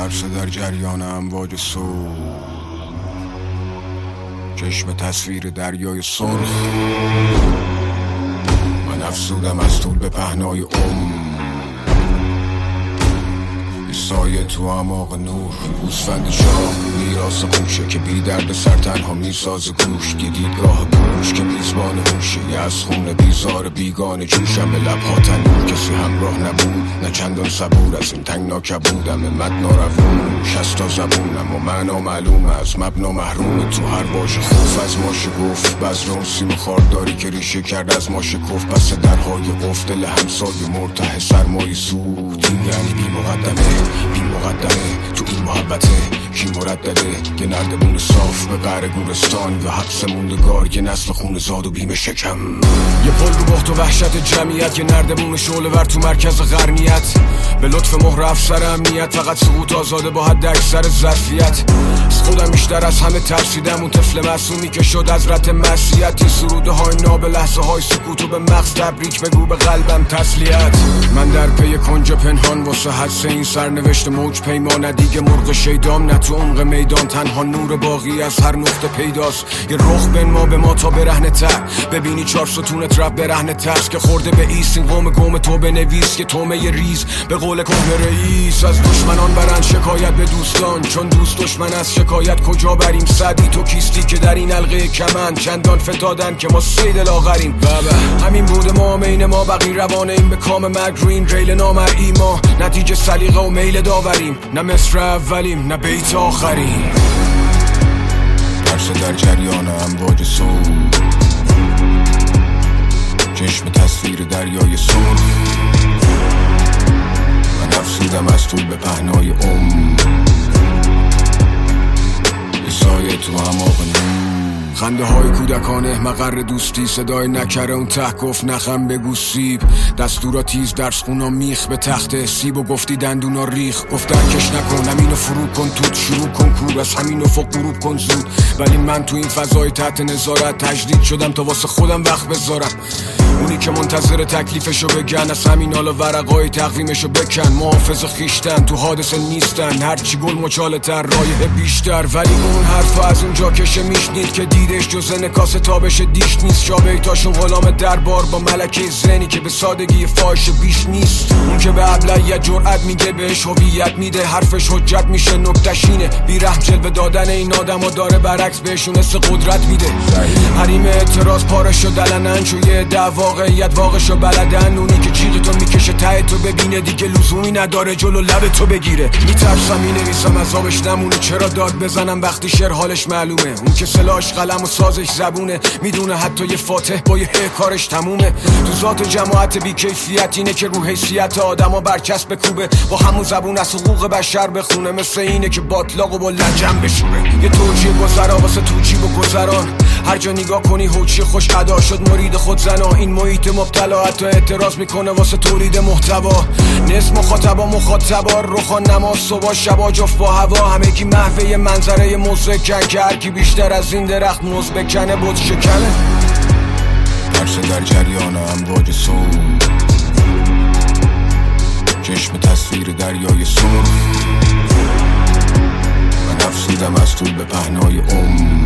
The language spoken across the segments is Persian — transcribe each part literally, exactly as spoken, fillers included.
ترس در جریان امواج صبح، چشم تصویر دریای سرخ. من افسودم از طول به پهنای عمر، سایه تو اعماق نور. گوسفند شاه میراث خوشه که بی درد سر تنها میساز گوش. دیدگاه گوش که میزبان هوشه، یه از خون بیزار بیگانه جوشم به لبها تنور. کسی همراه نبود نه چندان صبور، از این تنگناک بودم مد ناروون. شستا زبونم و معنا معلوم، از مبنا محروم. تو هر باش خوف از ما شگفت، بذر اون سیم خارداری که ریشه کرد از ما شکفت. پس درهای قفل دل همسایه مرتاح سرمایی سود. این یعنی بی مقدمه بی مقدمه تو این محبته کی مردده. یه نردمون صاف به قعر گورستان، یا حبس موندگار یه نسل خون زاد و بیم شکم. یه پل رو بخت و وحشت جمعیت، یه نردمون شعله ور تو مرکز غرنیت. به لطف مهر افسر امنیت، فقط سقوط آزاده با حد اکثر ظرفیت. از خودم بیشتر از همه ترسیدم، اون طفل معصومی که شد از رت معصیت. سروده های ناب لحظه های سکوتو به مغز تبریک بگو، به قلبم تسلیت. من در پی کنج پنهان واسه حدس این سرنوشت موج پیما. ندیگه مرغ شیدام نه تو عمق میدان، تنها نور باقی از هر نقطه پیداست. یه رخ بن ما به ما تا برهنه تر، ببینی چار ستونت رب برهنه ترس. که خورده به ایست این قوم گم تو بنویس، که تومه ریز به قول کهنه رئیس. از دشمنان برن شکایت به دوستان، چون دوست دشمن از شکایت کجا بریم. سعدی تو کیستی که در این حلقه کمن چندان فتادن که ما سید لاغریم. بابا همین بود ما مین ما بقی روانه این به کام مرگ رو این ریل نامرئی. ما نتیجه سلیقه و میل داوریم، نه مصر اولیم نه بیت آخریم. ترس در جریان امواج صبح، چشم تصویر دریای سرخ. من افسودم از طول به پهنای عمر، یه سایه تو اعماق نور. خنده های کودکانه مقر دوستی، صدای نکره اون ته گفت نخم بگو سیب. دستورا تیز درس خونا میخ به تخت سیب، و گفتی دندونا ریخ. گفت درکش نکن همینو فرو کن، توت شروع کن کور از همین افق غروب کن زود. ولی من تو این فضای تحت نظارت تجدید شدم تا واسه خودم وقت بذارم. اونی که منتظر تکلیفشو بگن، از همین حالا ورقای تقویمشو بکن. محافظ خیشتن تو حادثه نیستن، هرچی گل مچاله تر رایه بیشتر. ولی اون حرفا از اونجا کشه میشنید که دیدش جز نکاس تابش دیش نیست. شابیتاشون غلام دربار با ملکه زنی که به سادگی فاحش بیش نیست. اون که به ابلهیت جرأت میگه بهش هویت میده، حرفش حجت میشه نکتشینه. بیرحم جلوه دادن این آدمو داره برعکس بهشون حس قدرت میده. حریم اعتراض پارشو دلنن، چون یه دعوا واقعیت واقعشو بلدن. اونی که جیغ تو میکشه ته تو ببینه دیگه لزومی نداره جلو لب تو بگیره. میترسم مینویسم عذابش نمونه، چرا داد بزنم وقتی شعر حالش معلومه. اون که سلاش قلم و سازش زبونه، میدونه حتی یه فاتح با یه کارش تمومه. تو ذات جماعت بی کیفیت اینه که رو حیثیت آدمو برچسب بکوبه، با همون زبون از حقوق بشر بخونه. مثل اینه که باطلاقو با لجن بشوره. یه توجیه گذرا واسه توجیه و گذران، هر جا نگاه کنی هوچی خوش ادا شد مرید خود زنا. این محیط مبتلا حتی اعتراض میکنه واسه تولید محتوا. نصف مخاطبا مخاطبا روخان نماز صبح شبا جفت با هوا. همگی محوه منظره مزکن که هرکی بیشتر از این درخت موز بکنه بود شکنه. ترس در جریان امواج صبح، چشم تصویر دریای سرخ. من افسودم از طول به پهنای عمر،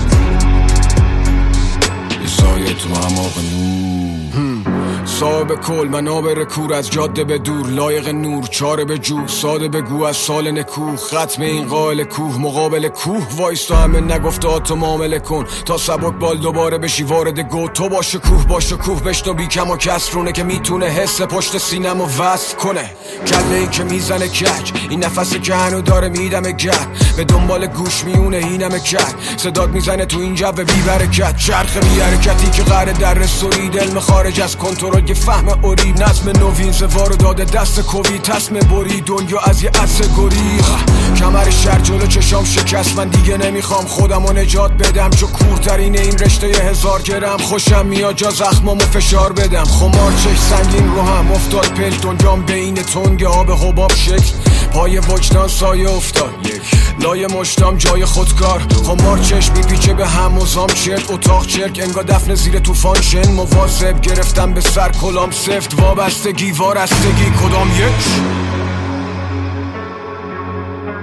یه سایه تو اعماق نور. صاحب کل منابر کور، از جاده به دور لایق نور. چاره به جو ساده بگو از سال نکوه، ختم این قائل کوه مقابل کوه. وایستا همه نگفتات و معامله کن تا سبک بال دوباره بشی وارد گو. تو با شکوه با شکوه بشنو بی کم و کسرونه، که میتونه حس پشت سینم و وصل کنه. کله ای که میزنه کج، این نفسی که هنو داره میدم گر. به دنبال گوش میونه اینم کرد، صدات میزنه تو این جو بی برکت. چرخ بی حرکتی که قراره در سورید، علم خارج از کنترل که فهم اوری. نظم نوین زوارو داده دست کوی، تصم بری دنیا از یه عصر گریخ. کمر شهر جلو چشام شکست، من دیگه نمیخوام خودمو نجات بدم. چو کورترین این رشته هزار گرم، خوشم میاد جا زخمامو فشار بدم. خمار چش سنگین رو هم افتاد پل، دنیام بین تنگ آب حباب شکل. پای وجدان سایه افتاد لای مشتام جای خودکار. خمار چشم میپیچه به هم و زام چرت، اتاق چرک انگا دفن زیر توفان شن. مواظب گرفتم به سر کلام سفت، وابستگی وارستگی کدام یک.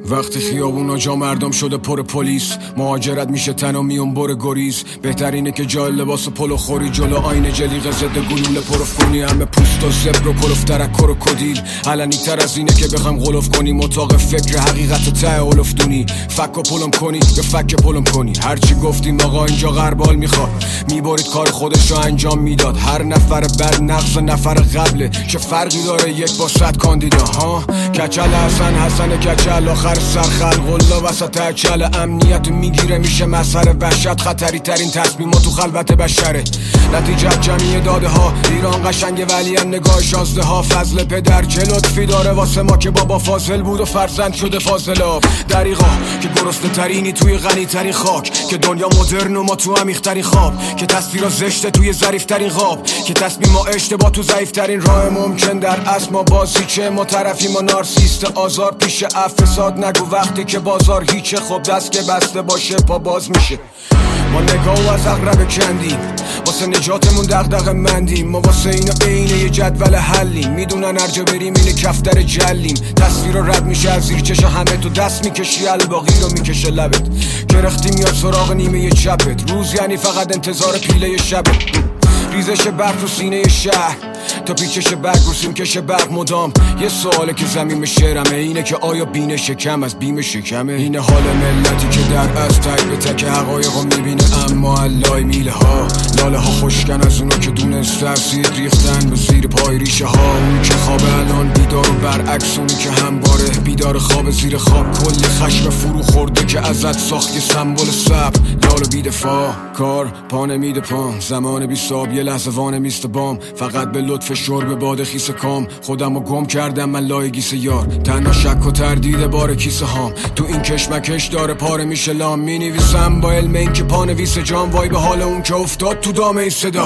وقتی خیابونا جا مردم شده پر پلیس، مهاجرت میشه تنها میون بر گریز. بهترینه که جای لباس پلو خوری جلو آینه جلیقه ضد گلوله پروف کنی. همه پوست و زبر و کلوف ترکر و کدیل، علنی تر از اینه که بخوام غلوف کنی. مطاق فکر حقیقت ته اولفتونی، فک و پلم کنی یا فک پلم کنی. هرچی گفتیم آقا اینجا غربال میخواد، میبارید کار خودش رو انجام میداد. هر نفر بعد نقص نفر قبله، چه فرقی داره یک با صد کاندیدا ها. کچل حسن حسن کچل آخر سرخل غلا وسط اچل. امنیت میگیره میشه مسئله وحشت، خطری ترین تصمیمات تو خلوت بشره. نتیجه جمعی داده ها، ایران قشنگه ولی هم نگاه شازده ها. فضل پدر چه لطفی داره واسه ما که بابا فاضل بود و فرزند شده فاضلاب. دریغا که گرسنه ترینی توی غنی ترین خاک، که دنیا مدرن و ما تو عمیق ترین خواب، که تصویرا زشته توی ظریف ترین خواب، که تصمیم ما اشتباه تو ضعیف ترین راه ممکن. در اصل ما بازی چه ما طرفیم و نارسیست آزار پیش افساد. نگو وقتی که بازار هیچه، خب دست که بسته باشه پا باز میشه. ما نگاه از اغرب کندیم، واسه نجاتمون دغدغه مندیم. ما واسه اینا عین یه جدول حلیم، میدونن هرجا بریم اینه کفتر جلیم. تصویر رو رد میشه از زیر چشم همه، تو دست میکشی الباقی رو میکشه لبت. گرختی میاد سراغ نیمه یه چپت، روز یعنی فقط انتظار پیله شبت. ریزش برق تو سینه شهر تا پیچش برق رو سیم کش برق مدام. یه سواله که زمین شعرمه، اینه که آیا بین شکم از بیم شکمه؟ اینه حال ملتی که در از تک به تک حقایق رو میبینه، اما علای میله ها لاله ها خوشکن از اونا که دونست ترسید ریختن به زیر پای ریشه ها. اون که خواب الان بیدار و برعکس اونی که همواره بیدار خواب زیر خواب. کل خشم فرو خورده که ازت ساخت یه سمبل صبر لال و بیدفاع. کار پا نمیده پام، زمان بیستاب یه لحظه وانه میست بام. فقط به لطف شرب باد خیس کام، خودم رو گم کردم من لای گیس یار. تنها شک و تردید بار کیسه هام، تو این کشمکش داره پاره میشه لام. می نویسم با علم این که پا نویس جام، وای به حال اون که افتاد تو دام این صدا.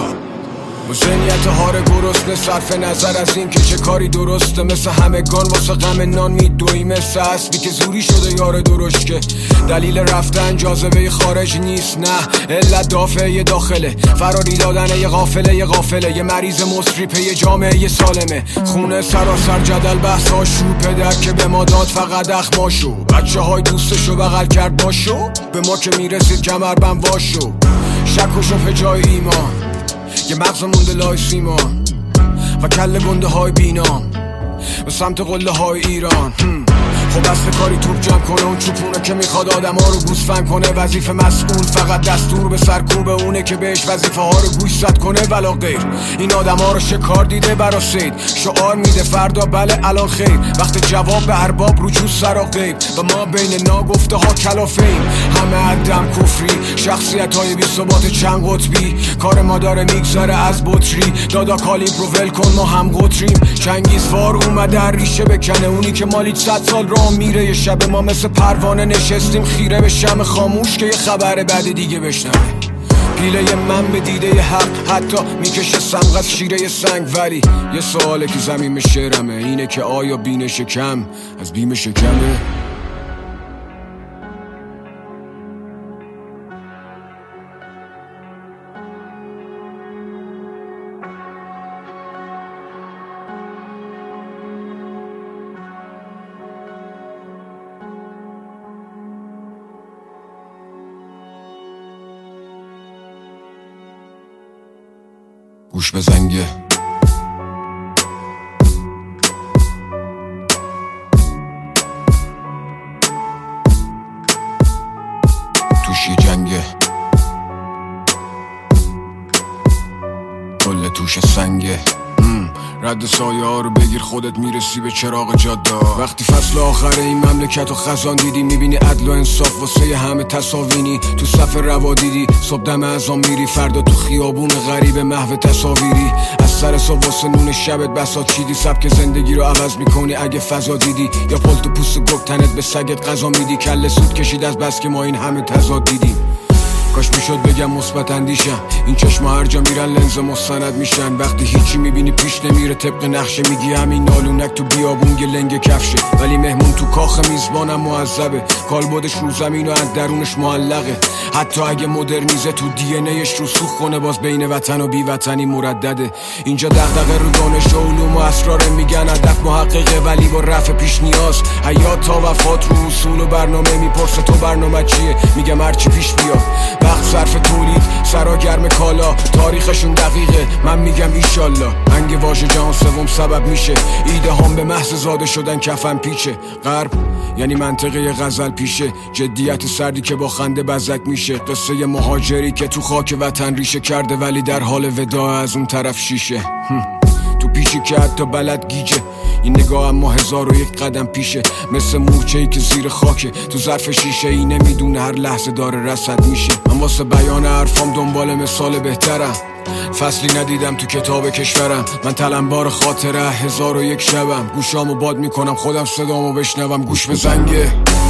با ذهنیت هار گرسنه صرف نظر از این که چه کاری درسته، مثل همگان واسه غم نان میدوی. مثل اصلی که زوری شده یار درشت، که دلیل رفتن جاذبه خارج نیست، نه علت دافعه داخله. فراری دادن یه غافله یه غافله، یه مریض مصری پی جامعه یه سالمه. خونه سراسر جدل بحث هاشو، پدر که به ما داد فقط اخماشو. بچه های دوستشو بغل کرد باشو، به ما که میرسید کمر بند واشو. شک و شبه جای ایمان، یه مغز مونده لای سیما و کل گنده های بینام به سمت قله های ایران. خب اصل کاری توپ جمع کنه، اون چوپونه که میخواد آدم ها رو گوسفند کنه. وظیفه مسئول فقط دستور به سرکوب اونه که بهش وظیفه ها رو گوش زد کنه ولا غیر. این آدم ها رو شکار دیده برا سید، شعار میده فردا بله الان خیر. وقت جواب به ارباب رجوع سرا غیب، و ما بین ناگفته ها کلافیم. همه عدم کفری، شخصیت های بی ثبات چند قطبی. کار ما داره میگذره از بطری، دادا کالیبر رو ول کن ما هم قطریم. چنگیزوار اومده هر ریشه بکنه، اونی که مالیت صد سال را میره. یه شب ما مثل پروانه نشستیم خیره به شم خاموش که یه خبر بعد دیگه بشنوه. پیله من به دیده حق حتی میکشه سمغ از شیره سنگ. ولی یه سواله که زمین شعرمه، اینه که آیا بین شکم از بیم شکمه؟ گوش به زنگه توش یه جنگه، کل توش سنگه. رد سایه ها رو بگیر خودت میرسی به چراغ جاده. وقتی فصل آخر این مملکت و خزان دیدی، میبینی عدل و انصاف واسه همه تصاوینی. تو صف روا دیدی صبح دم ازام میری، فردا تو خیابون غریب محو تصاویری. از سر صبح واسه نون شبت بساط چیدی، سبک زندگی رو عوض میکنی اگه فضا دیدی. یا پلت و پوست گفت تنت به سگت غذا میدی. کله سود کشید از بس که ما این همه تضاد دیدیم. کاش میشد بگم مثبت اندیشم. این چشما هر جا میرن لنز مستند میشن. وقتی هیچی میبینی پیش نمیره طبق نقشه، میگی همین نالونک تو بیابون گلنگ کفشه، ولی مهمون تو کاخ میزبانم معذبه. کالبدش رو زمین و از درونش معلقه. حتی اگه مدرنیزه تو دی ان ایش رو سوخ کنه، باز بین وطن و بی وطنی مردده. اینجا دغدغه رو دانش و علوم و اسرار، میگن هدف محققه ولی با رفع پیش نیاز. حیات تا وفات رو اصول و برنامه، میپرسه تو برنامه چیه؟ میگم هرچی پیش بیاد. وقت صرف تولید، سرا گرم کالا، تاریخشون دقیقه، من میگم ایشالله. انگ واژه جهان سوم سبب میشه ایده هم به محض زاده شدن کفن پیچه. غرب یعنی منطقه غزل پیشه، جدیت سردی که با خنده بزک میشه. قصه مهاجری که تو خاک وطن ریشه کرده ولی در حال وداع از اون طرف شیشه. تو پیشی که حتی بلد گیجه، این نگاه اما هزار و یک قدم پیشه. مثل مورچه‌ای که زیر خاکه تو ظرف شیشه ای، نمیدونه هر لحظه داره رصد میشه. من واسه بیان حرفام دنبال مثال بهترم، فصلی ندیدم تو کتاب کشورم. من تلمبار خاطره هزار و یک شبم، گوشامو باد میکنم خودم صدامو بشنوم. گوش به زنگه